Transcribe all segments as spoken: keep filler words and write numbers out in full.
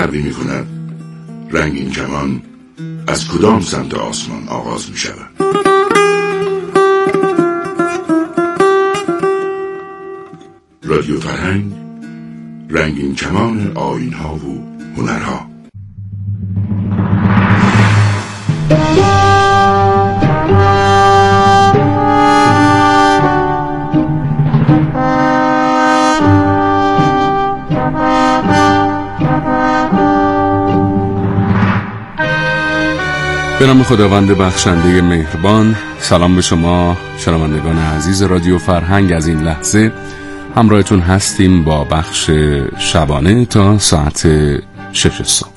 می کند رنگین کمان از کدام سمت آسمان آغاز می شود. رادیو فرهنگ، رنگین کمان آیین‌ها و هنرها. به نام خداوند بخشنده مهربان. سلام به شما شنوندگان عزیز رادیو فرهنگ. از این لحظه همراهتون هستیم با بخش شبانه تا ساعت شش صبح.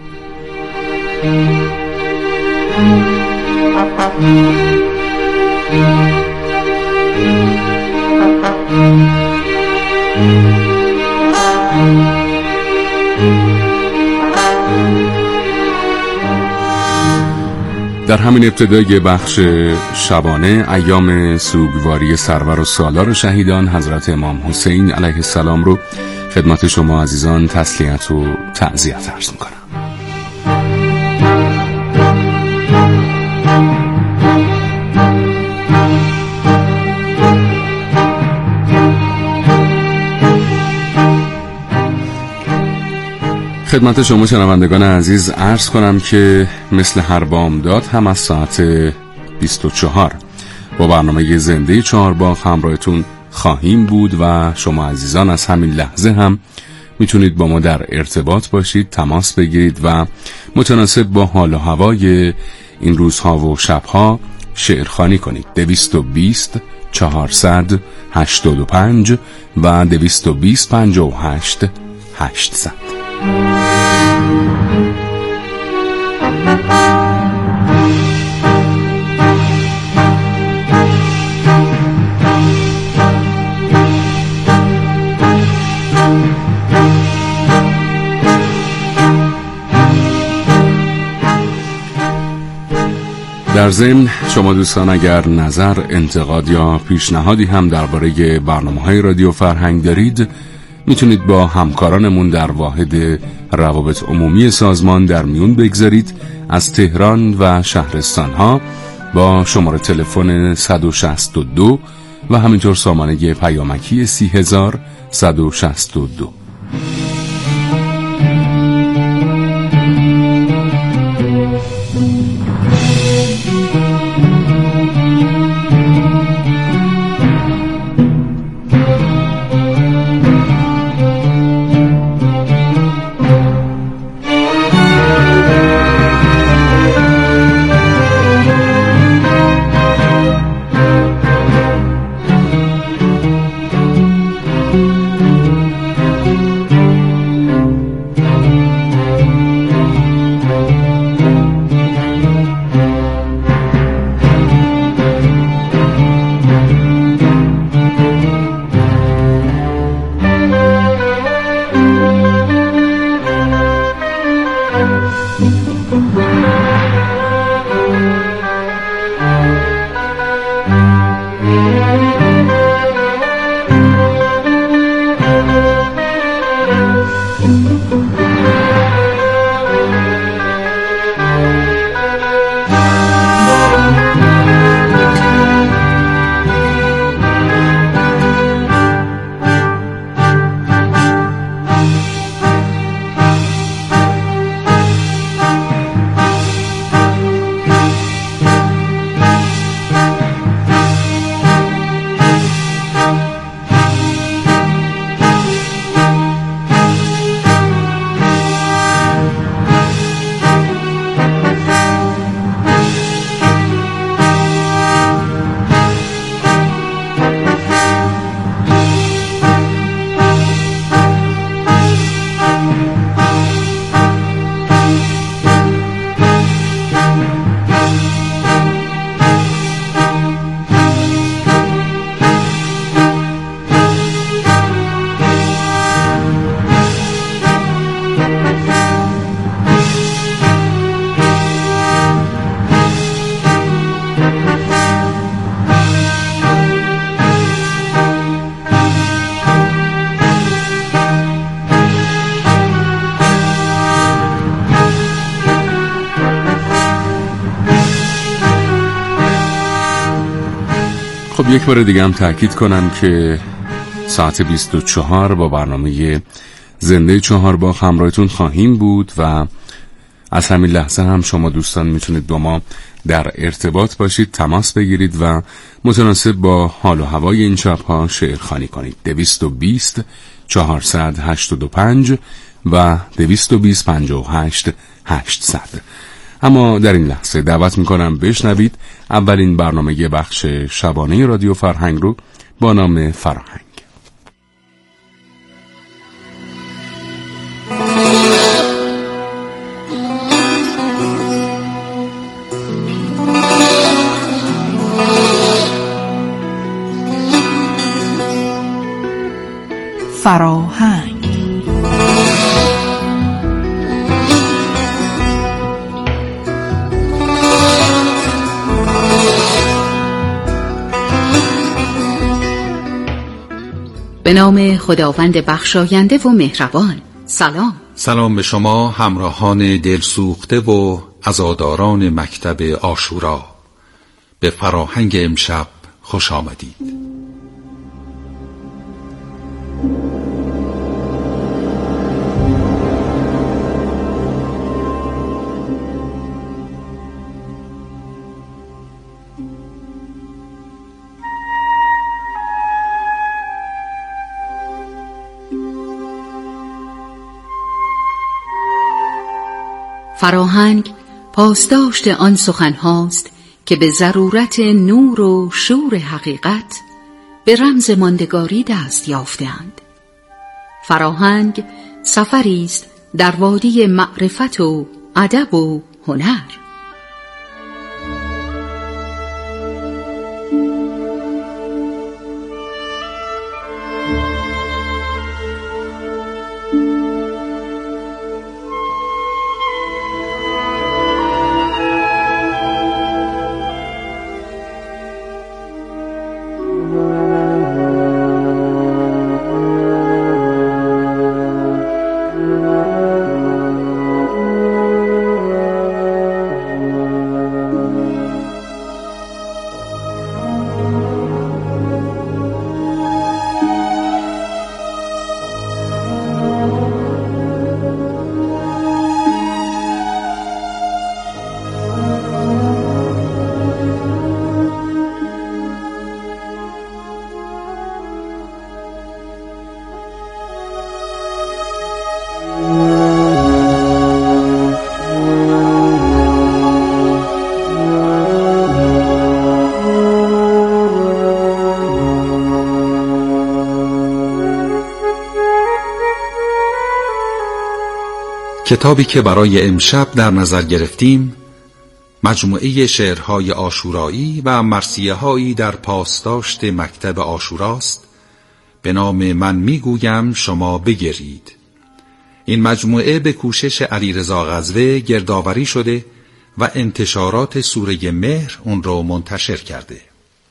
در همین ابتدای بخش شبانه ایام سوگواری سرور و سالار شهیدان حضرت امام حسین علیه السلام رو خدمت شما عزیزان تسلیت و تعزیت عرض می‌کنم. خدمت شما شنوندگان عزیز عرض کنم که مثل هر بامداد هم از ساعت بیست و چهار با برنامه زنده چهارباغ همراهتون خواهیم بود و شما عزیزان از همین لحظه هم میتونید با ما در ارتباط باشید، تماس بگیرید و متناسب با حال و هوای این روزها و شبها شعرخوانی کنید. دویست و بیست چهارصد هشتاد و پنج و دویست و بیست پنجاه و هشت هشتصد. در ضمن شما دوستان اگر نظر، انتقاد یا پیشنهادی هم درباره برنامه‌های رادیو فرهنگ دارید میتونید با همکارانمون در واحد روابط عمومی سازمان در میون بگذارید از تهران و شهرستانها با شماره تلفن صد و شصت و دو و همینطور سامانه پیامکی سی هزار صد و شصت و دو. خب یک بار دیگه هم تأکید کنم که ساعت بیست و چهار با برنامه زنده چهارباغ همراهتون خواهیم بود و از همین لحظه هم شما دوستان میتونید با ما در ارتباط باشید، تماس بگیرید و متناسب با حال و هوای این شب‌ها شعرخوانی کنید. دویست و بیست چهارصد هشتاد و پنج و دویست و بیست پنجاه و هشت هشتصد. اما در این لحظه دعوت میکنم بشنوید اولین برنامه بخش شبانه رادیو فرهنگ رو با نام فرهنگ. فراهنگ به نام خداوند بخشاینده و مهربان. سلام. سلام به شما همراهان دلسوخته و عزاداران مکتب عاشورا. به فراهنگ امشب خوش آمدید. فراهنگ پاسداشت آن سخن هاست که به ضرورت نور و شور حقیقت به رمز ماندگاری دست یافتند. فراهنگ سفری است در وادی معرفت و ادب و هنر. کتابی که برای امشب در نظر گرفتیم مجموعه شعرهای عاشورایی و مرثیه‌هایی در پاسداشت مکتب عاشوراست به نام من میگویم شما بگرید. این مجموعه به کوشش علیرضا غزوه گردآوری شده و انتشارات سوره مهر اون رو منتشر کرده.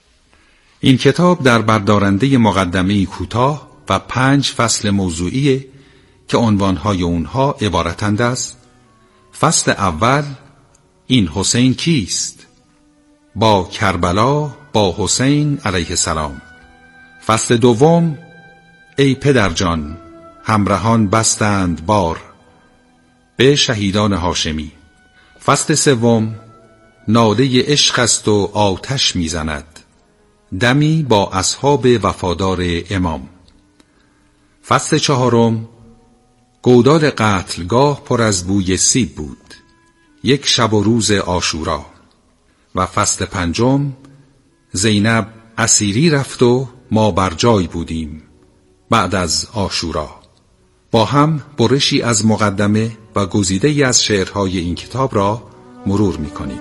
این کتاب در بردارنده مقدمه‌ای کوتاه و پنج فصل موضوعیه که عنوانهای اونها عبارتند از: فصل اول، این حسین کیست؟ با کربلا با حسین علیه السلام. فصل دوم، ای پدرجان همراهان بستند بار، به شهیدان هاشمی. فصل سوم، ناله عشق است و آتش میزند، دمی با اصحاب وفادار امام. فصل چهارم، گودال قتلگاه پر از بوی سیب بود، یک شب و روز عاشورا. و فصل پنجم، زینب اسیری رفت و ما بر جای بودیم بعد از عاشورا. با هم برشی از مقدمه و گزیده‌ای از شعرهای این کتاب را مرور می‌کنیم.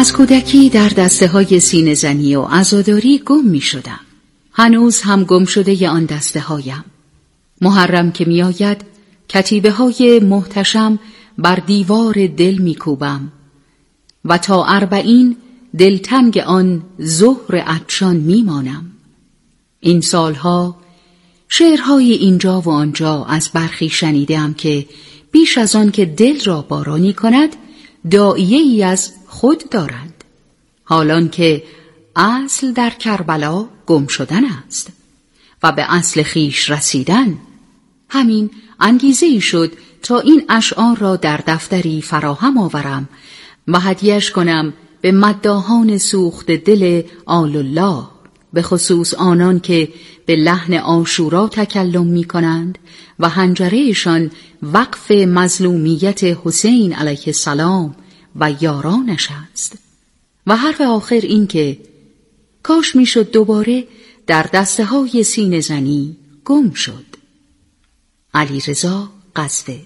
از کودکی در دسته های سینه زنی و عزاداری گم می شدم. هنوز هم گم شده آن دسته هایم. محرم که می آید کتیبه های محتشم بر دیوار دل می کوبم و تا اربعین دلتنگ آن ظهر عطشان می مانم. این سالها شعرهای اینجا و آنجا از برخی شنیدم که بیش از آن که دل را بارانی کند داعیه ای از خود دارند، حالان که اصل در کربلا گم شدن است و به اصل خیش رسیدن. همین انگیزه ای شد تا این اشعار را در دفتری فراهم آورم و هدیه‌اش کنم به مداحان سوخت دل آل الله، به خصوص آنان که به لحن عاشورا تکلم می کنند و حنجرهشان وقف مظلومیت حسین علیه السلام و یارانش است. و حرف آخر این که کاش می شد دوباره در دسته های سینه زنی گم شد. علیرضا غزوه.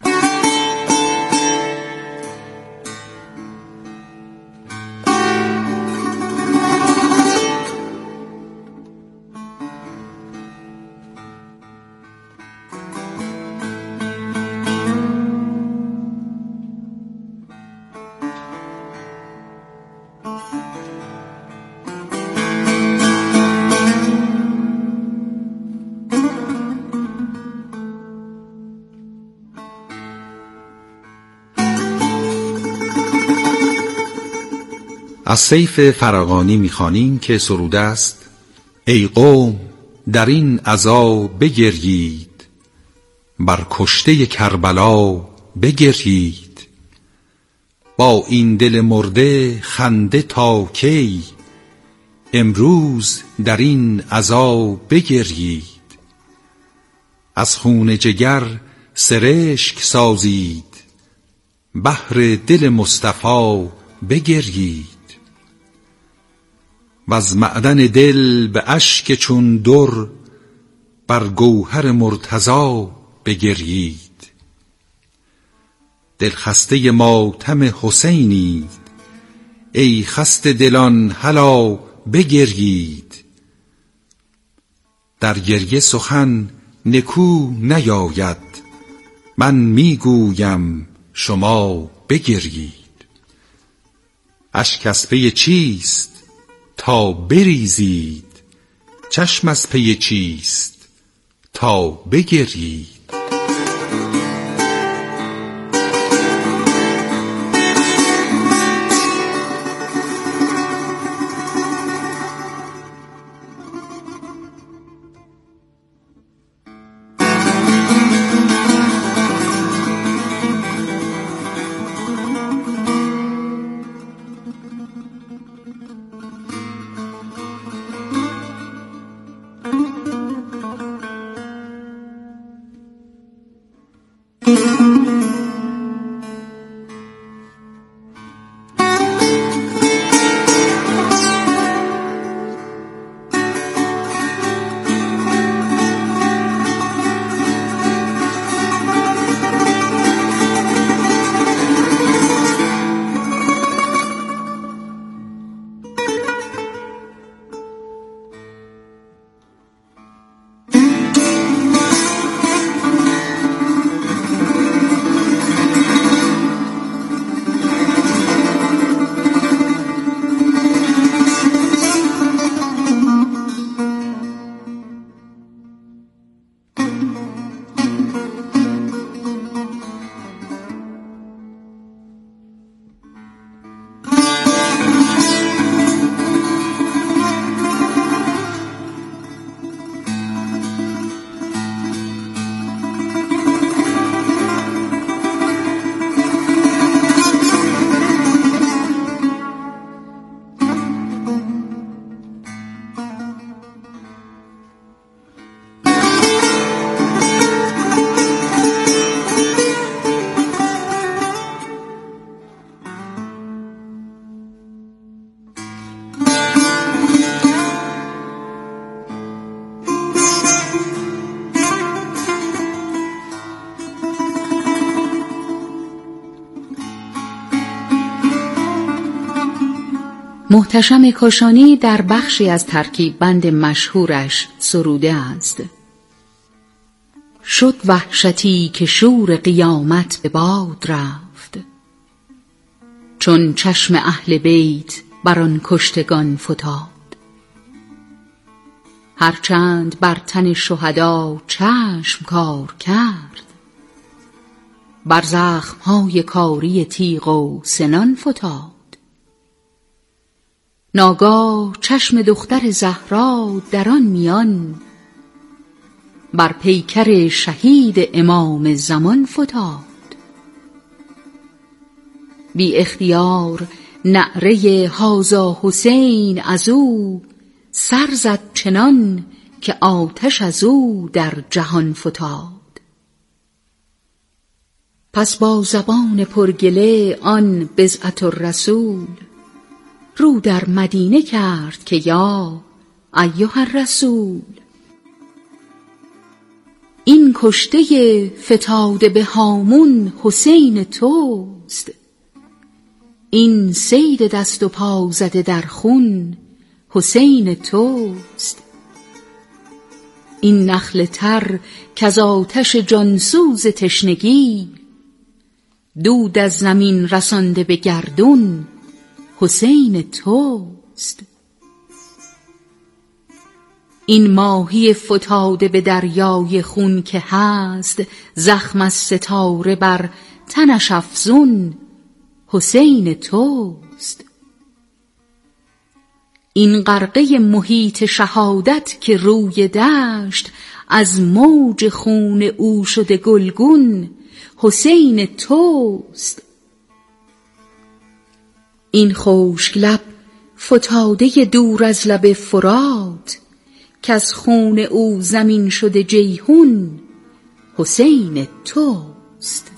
از سیف فراغانی می‌خوانیم که سرود است: ای قوم در این عزا بگریید، بر کشته کربلا بگریید، با این دل مرده خنده تا کی، امروز در این عزا بگریید، از خون جگر سرشک سازید، بهر دل مصطفی بگریید، وز معدن دل به اشک چون در، بر گوهر مرتضی بگریید، دل خسته ماتم حسینید، ای خسته دلان هلا بگریید، در گریه سخن نکو نیاید، من میگویم شما بگریید، اشک از پی چیست تا بریزید، چشم از پی چیست تا بگریید. محتشم کاشانی در بخشی از ترکیب بند مشهورش سروده است: شد وحشتی که شور قیامت به باد رفت، چون چشم اهل بیت بر آن کشتگان فتاد. هرچند بر تن شهدا چشم کار کرد، بر زخمهای کاری تیغ و سنان فتاد. ناگاه چشم دختر زهرا در آن میان، بر پیکر شهید امام زمان فتاد. بی اختیار نعره هازا حسین از او، سر زد چنان که آتش از او در جهان فتاد. پس با زبان پرگله آن بضعة الرسول، رو در مدینه کرد که یا ایها الرسول، این کشته فتاده به هامون حسین توست، این صید دست و پا زده در خون حسین توست. این نخل تر کز آتش جانسوز تشنگی، دود از زمین رسانده به گردون حسین توست. این ماهی فتاده به دریای خون که هست، زخم از ستاره بر تنش افزون حسین توست. این غرقه محیط شهادت که روی دشت، از موج خون او شده گلگون حسین توست. این خشک لب فتاده دور از لب فرات، که از خون او زمین شده جیحون حسین توست.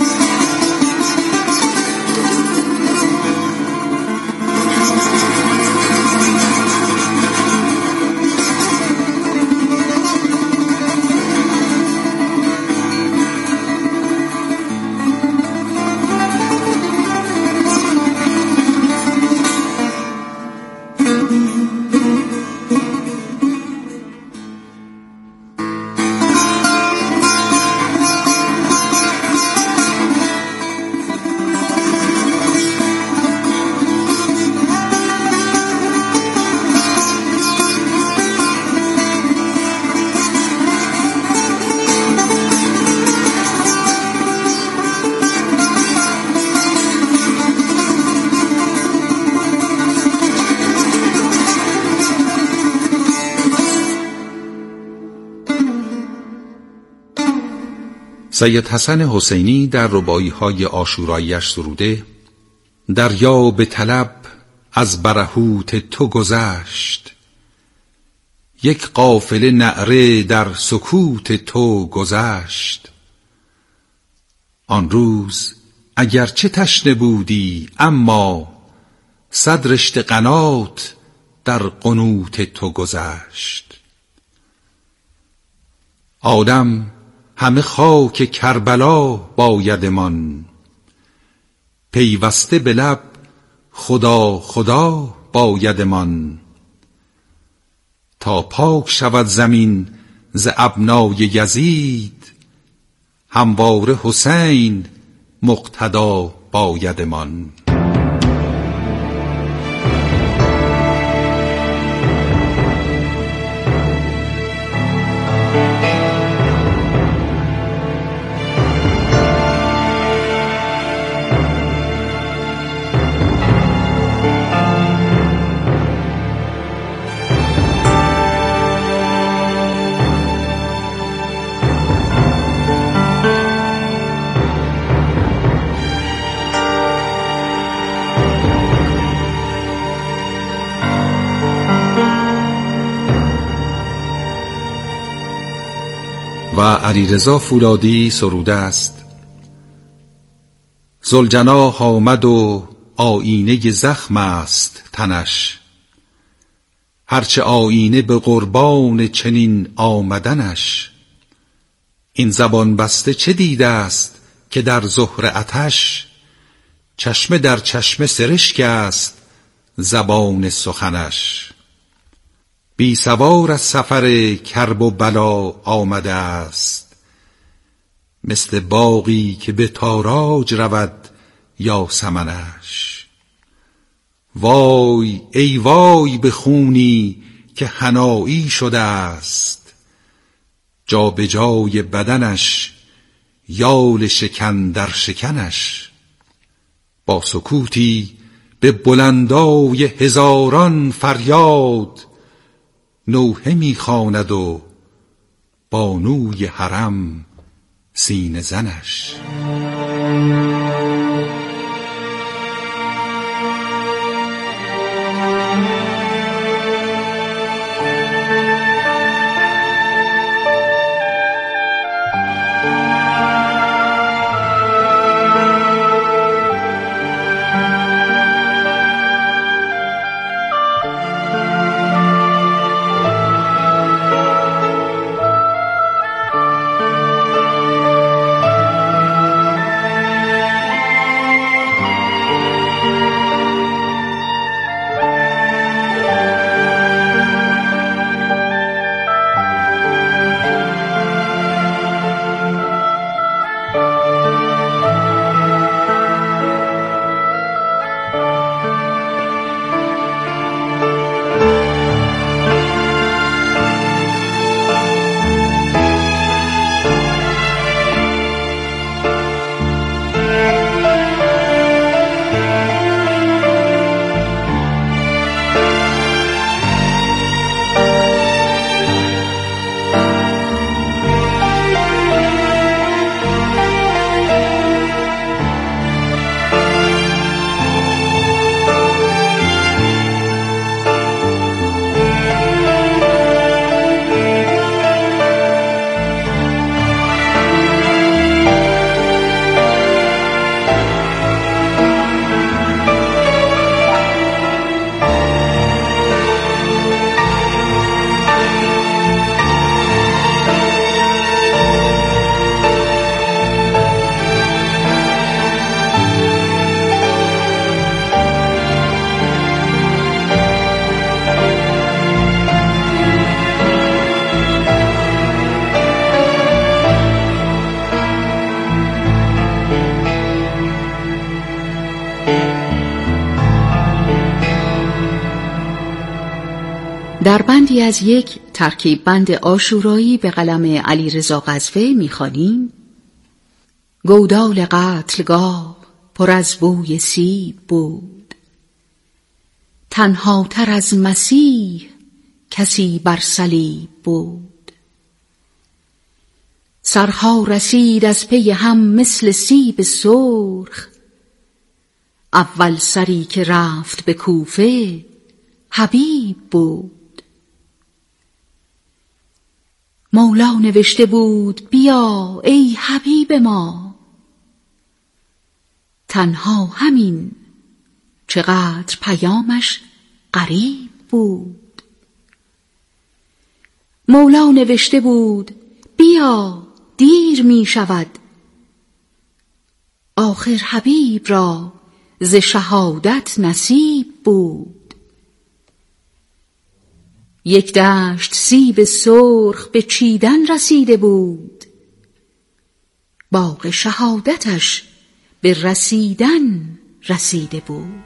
سید حسن حسینی در رباعی‌های عاشورایی‌اش سروده: دریا به طلب از برهوت تو گذشت، یک قافله نعره در سکوت تو گذشت. آن روز اگرچه تشنه بودی، اما صد رشته قنات در قنوت تو گذشت. آدم همه خاک کربلا بایدمان، پیوسته به لب خدا خدا بایدمان. تا پاک شود زمین ز ابنای یزید، همواره حسین مقتدا بایدمان. و علیرضا فولادی سروده است: ذوالجناح آمد و آیینه زخم است تنش، هرچه آیینه به قربان چنین آمدنش. این زبان بسته چه دیده است که در ظهر آتش، چشمه در چشمه سرشک است زبان سخنش. بی سوار از سفر کرب و بلا آمده است، مثل باغی که به تاراج رود یاسمنش. وای ای وای به خونی که حنایی شده است، جا به جای بدنش یال شکن در شکنش. با سکوتی به بلندای هزاران فریاد، نوحه می‌خواند و بانوی حرم سینه زنش. در بندی از یک ترکیب بند عاشورایی به قلم علیرضا قزوه می‌خوانیم: گودال قتلگاه پر از بوی سیب بود، تنها تر از مسیح کسی بر صلیب بود. سرها رسید از پی هم مثل سیب سرخ، اول سری که رفت به کوفه حبیب بود. مولا نوشته بود بیا ای حبیب ما، تنها همین چقدر پیامش غریب بود. مولا نوشته بود بیا دیر می شود، آخر حبیب را ز شهادت نصیب بود. یک دشت سیب سرخ به چیدن رسیده بود، باغ شهادتش به رسیدن رسیده بود.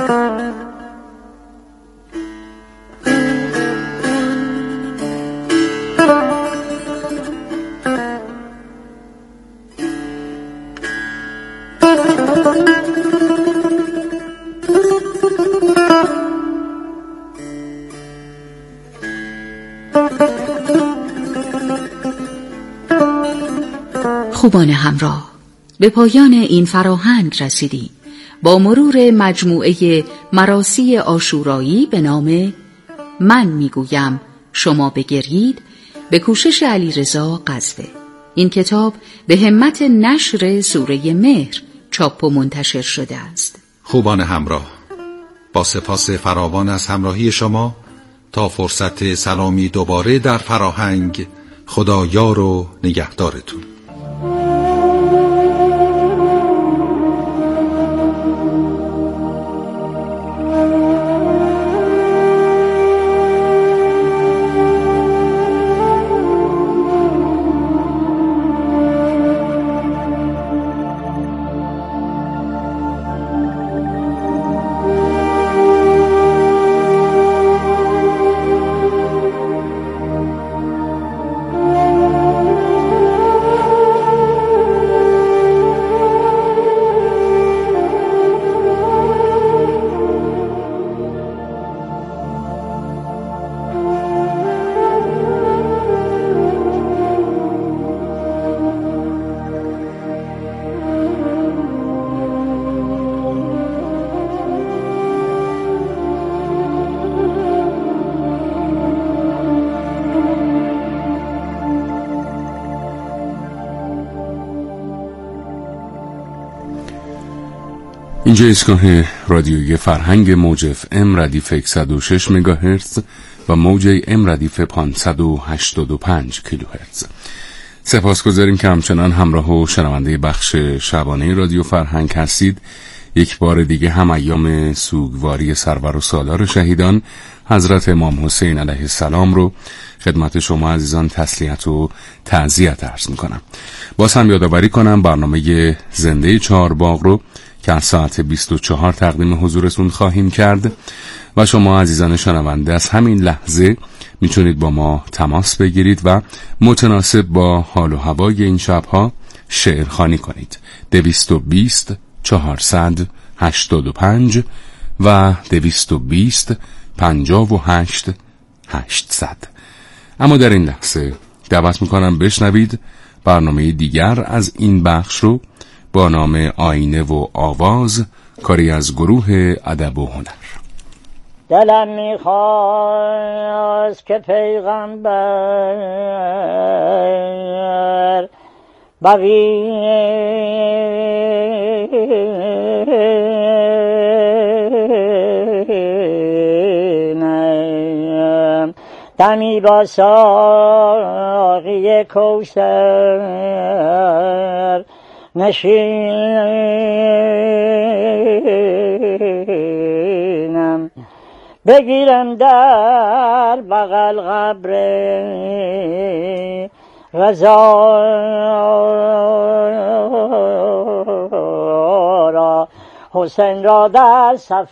خوبان همراه، به پایان این فراهنگ رسیدیم. با مرور مجموعه مراثی عاشورایی به نام من میگویم شما بگرید به کوشش علیرضا غزوه. این کتاب به همت نشر سوره مهر چاپ و منتشر شده است. خوبان همراه، با سپاس فراوان از همراهی شما، تا فرصت سلامی دوباره در فراهنگ، خدا یار و نگهدارتون. اینجا ایستگاه رادیویی فرهنگ موج اف ام ردیف صد و شش مگاهرتز و موج ام ردیف پانصد و هشتاد و پنج کیلوهرتز. سپاسگزاریم که همچنان همراه و شنونده بخش شبانه رادیو فرهنگ هستید. یک بار دیگه هم ایام سوگواری سرور و سالار شهیدان حضرت امام حسین علیه السلام رو خدمت شما عزیزان تسلیت و تعزیت عرض میکنم. باز هم یادآوری کنم برنامه زنده چهارباغ رو که از ساعت بیست و چهار تقدیم حضورتون خواهیم کرد و شما عزیزان شنونده از همین لحظه میتونید با ما تماس بگیرید و متناسب با حال و هوای این شبها شعر خوانی کنید. دویست و بیست چهارصد هشتاد و پنج و دویست و بیست پنجاه و هشت هشتصد. اما در این لحظه دعوت میکنم بشنوید برنامه دیگر از این بخش رو با نام آینه و آواز، کاری از گروه ادب و هنر. دلم میخواست که پیغمبر ببینم دمی با ساقی کوثر نشینم، بگیرم در بغل قبر رضا را، حسین را در صف